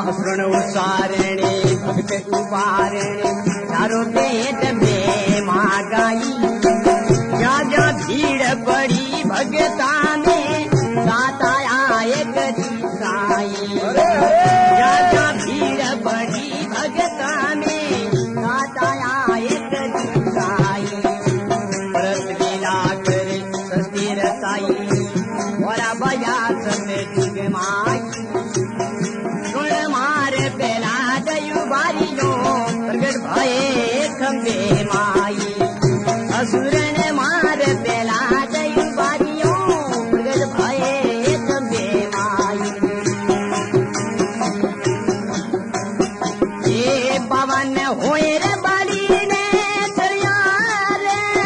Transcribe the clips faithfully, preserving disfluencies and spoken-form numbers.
असुरण उसारणे भक्त उबारणे चारों वेद में माँ गाई जा जा भीड़ पड़ी भगता में साता आए गरी साई जा जा भीड़ पड़ी भगता में साता आए गरी साई परस लीला करे सस्ती रसाई और बया सत्य जुग माई गुण मार बेला दयु बारियो प्रगट भये खंबे माई असुर ने मार बेला दयु बारियो प्रगट भये खंबे माई ये पवन होए रे बाली ने चरियार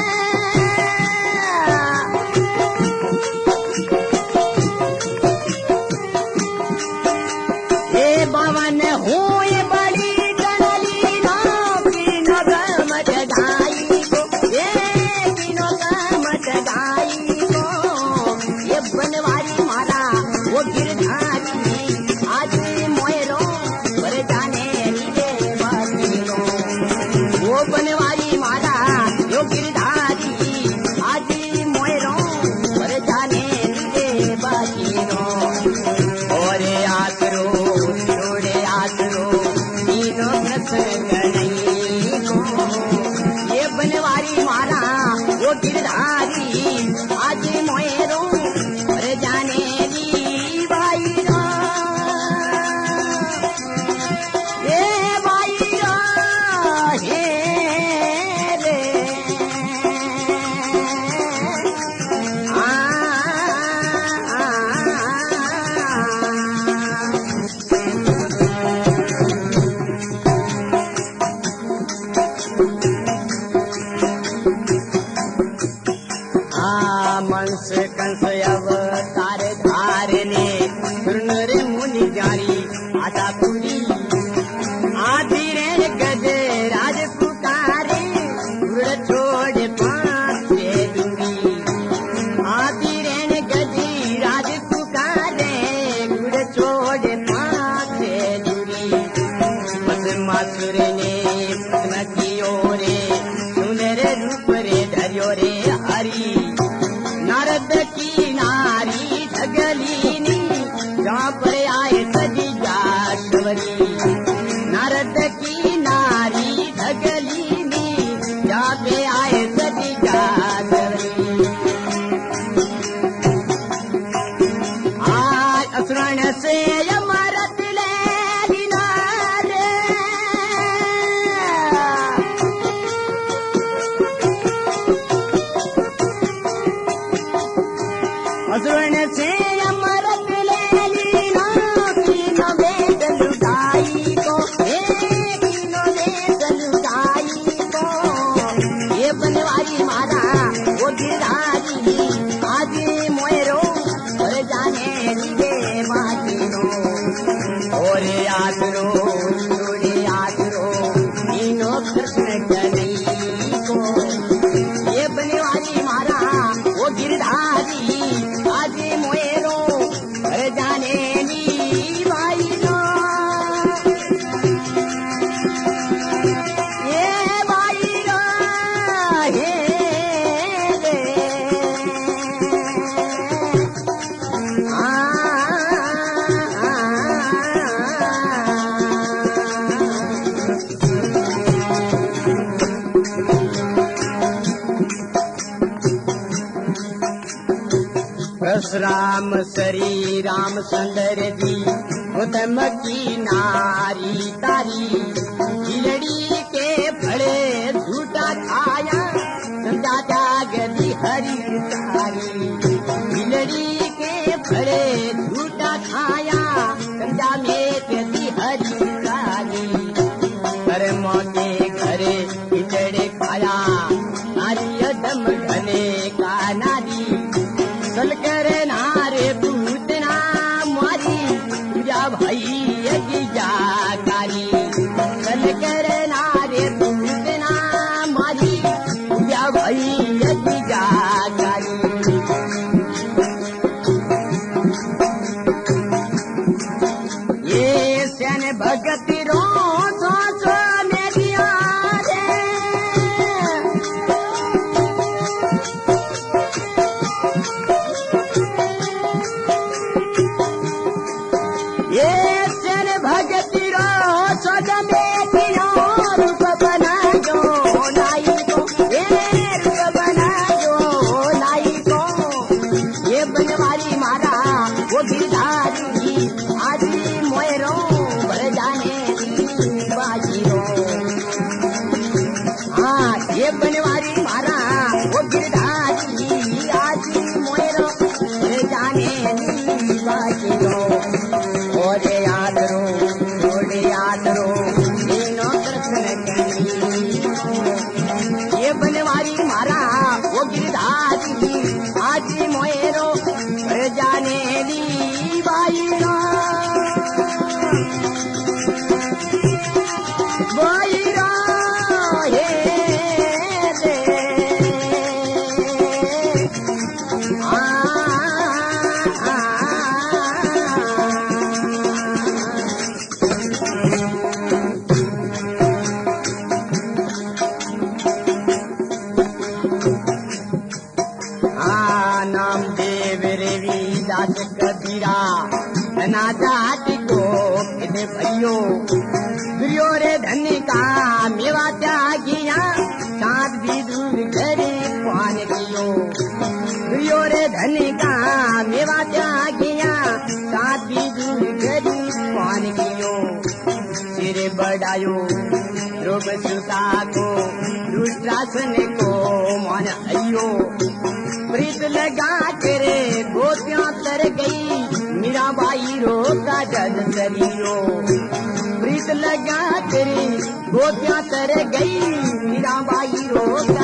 ये पवन होए बड़ी डली नो किनो गमत गाई को ये किनो गमत गाई को ये बनवारी मारा वो गिरधारी आज मोयरो पर जाने लीले बातीनो वो बनवारी मारा वो गिरधारी आज मोयरो पर जाने लीले बातीनो और आसरो छोड़े आसरो तीनों प्रसन्न गणई को ये बनवारी मारा वो गिरधारी आज मोयरो पर जाने ली भाई रो ये भाई रो हे रे आ, आ, आ, आ मंस कंस अवतार धारने सुन रे मुनि जारी आशा पूरी आधी रे गज राज पुकारे गुड़ छोड़ पांच से दूरी आधी रे गज राज पुकारे गुड़ छोड़ पांच से दूरी बस मासुर ने प्रश्न कियो रे सुंदर रूप रे धरियो रे हरी नारद की नारी ठगलीनी जहाँ पर आए सजी जाशवरी नारद की नारी ठगलीनी जहाँ पे आए सजी जाशवरी आज असुरण से अमरत ले लिनारे असुरण से अमरत ले लीना तीनों वेद लुटाई को हे तीनों वेद लुटाई को ये बनवारी मारा वो गिरधारी आज मोयरो और जाने लिए बातीनो और आसरो छोड़े आसरो तीनों कृष्ण गणई को ये बनवारी मारा वो गिरधारी आज मोयरो घर जाने ली भाई नो ये भाई नो हे रे आ, आ, आ, परशुराम श्री राम सुंदर जी उत्तम की नारी तारी खिलड़ी के फड़े झूठा खाया समझा जागती हरी तारी खिलड़ी के फड़े झूठा खाया समझा मेघती हरी तारी कर्म के घरे खिचड़े खाया नारी दम घने का नारी सल कर नारे पूतना मारी पूजा भाई जाकारी सल कर नारे पूतना मारी पूजा भाई जाकारी ये सन नाम देव रविदास कबीरा धना जाति को किते भैयो दुर्योधन का मेवा त्यागिया सात भी दूर घरे पान कियो दुर्योधन का मेवा त्यागिया सात भी दूर घरे पान कियो सिर बढ़ायो ध्रुव सुता को दुष्टासन को मन अयो प्रीत लगा तेरे गोतियां तर गई मीराबाई रो का जद शरीरो प्रीत लगा तेरे गोतियां तर गई मीराबाई रो का